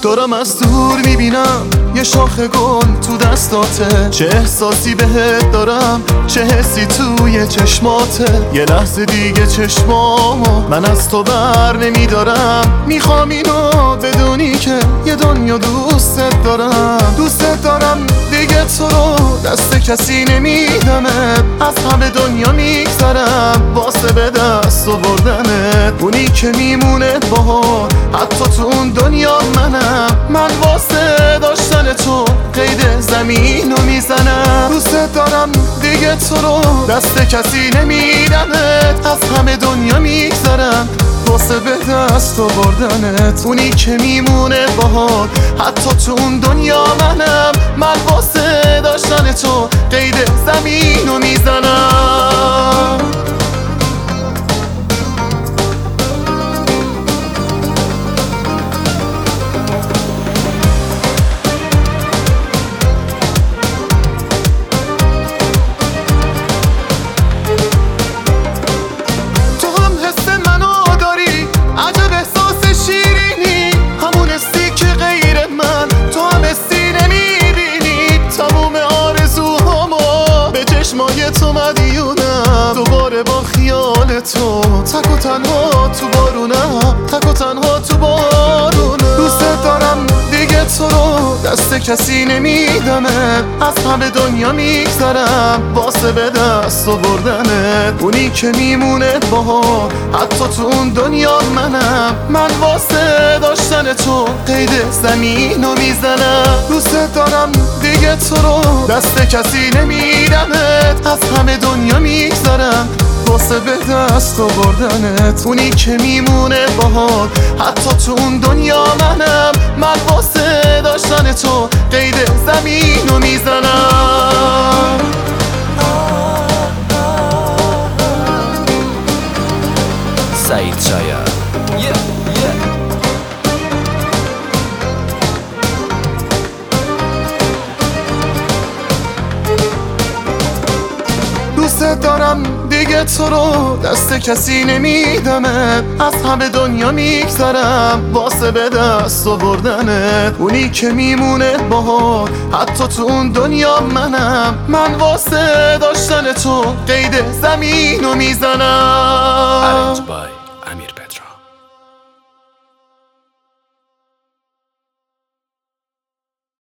دارم از دور میبینم یه شاخ گل تو دستاته، چه احساسی بهت دارم، چه حسی توی چشماته. یه لحظه دیگه چشمامو من از تو بر نمیدارم، میخوام اینو بدونی که یه دنیا دوستت دارم دیگه تو رو دست کسی نمیدمت، از همه دنیا میگذرم واسه به دست آوردنت. اونی که میمونه باهات حتی تو اون دنیا من واسه داشتن تو قید زمین رو میزنم. دوست دارم دیگه تو رو دست کسی نمیدمت، از همه دنیا میگذرم واسه به دست آوردنت. اونی که میمونه باهات حتی تو اون دنیا من واسه داشتن تو قید زمین رو میزنم. تو مدیونم دوباره با خیال تو، تک و تنها تو بارونم، تک و تنها تو بارونم. دوست دارم دیگه تو رو دست کسی نمیدمت، از همه دنیا میگذرم واسه به دست آوردنت. اونی که میمونه باهات حتی تو اون دنیا من واسه داشتن تو قید زمین رو میزنم. دوست دارم دیگه تو رو دست کسی نمیدمت، از همه دنیا میگذرم واسه به دست آوردنت. اونی که میمونه باهات حتی تو اون دنیا من واسه داشتن تو قید زمین رو میزنم. سعید شاید دوست دارم دیگه تو رو دست کسی نمیدمت، از همه دنیا میگذرم واسه به دست آوردنت. اونی که میمونه باهات حتی تو اون دنیا من واسه داشتن تو قید زمین رو میزنم.